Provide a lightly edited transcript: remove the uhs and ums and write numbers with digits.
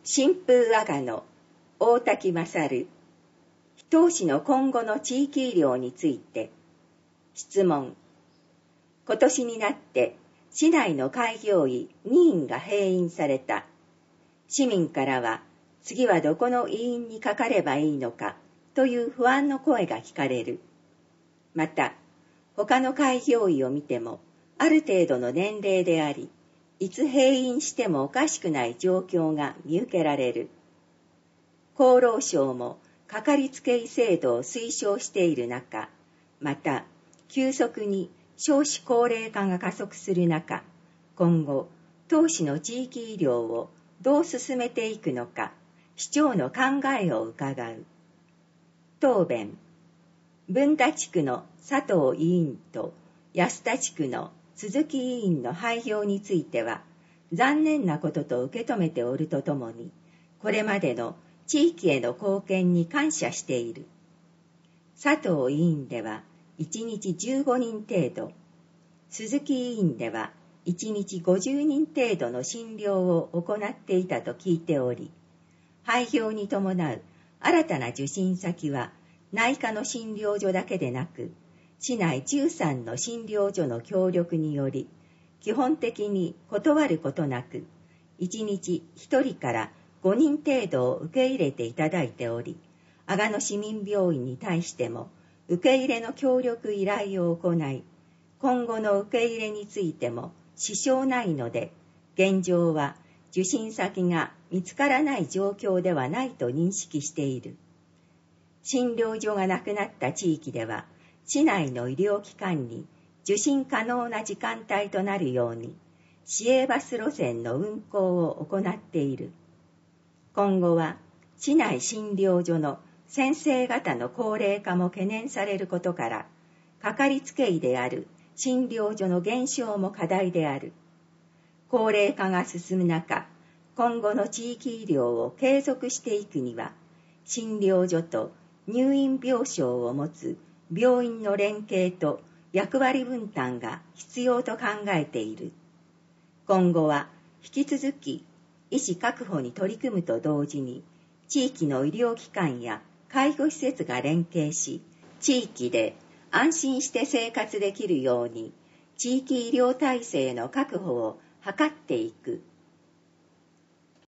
新風阿賀の大滝勝、当市の今後の地域医療について。質問。今年になって市内の開業医2院が閉院された。市民からは次はどこの医院にかかればいいのかという不安の声が聞かれる。また、他の開業医を見てもある程度の年齢であり、いつ閉院してもおかしくない状況が見受けられる。厚労省もかかりつけ医制度を推奨している中、また急速に少子高齢化が加速する中、今後当市の地域医療をどう進めていくのか、市長の考えを伺う。答弁。文田地区の佐藤委員と安田地区の鈴木委員の廃業については、残念なことと受け止めておるとともに、これまでの地域への貢献に感謝している。佐藤委員では1日15人程度、鈴木委員では1日50人程度の診療を行っていたと聞いており、廃業に伴う新たな受診先は内科の診療所だけでなく、市内13の診療所の協力により、基本的に断ることなく、1日1人から5人程度を受け入れていただいており、阿賀野市民病院に対しても受け入れの協力依頼を行い、今後の受け入れについても支障ないので、現状は受診先が見つからない状況ではないと認識している。診療所がなくなった地域では、市内の医療機関に受診可能な時間帯となるように、市営バス路線の運行を行っている。今後は、市内診療所の先生方の高齢化も懸念されることから、かかりつけ医である診療所の減少も課題である。高齢化が進む中、今後の地域医療を継続していくには、診療所と入院病床を持つ病院の連携と役割分担が必要と考えている。今後は引き続き医師確保に取り組むと同時に、地域の医療機関や介護施設が連携し、地域で安心して生活できるように、地域医療体制の確保を図っていく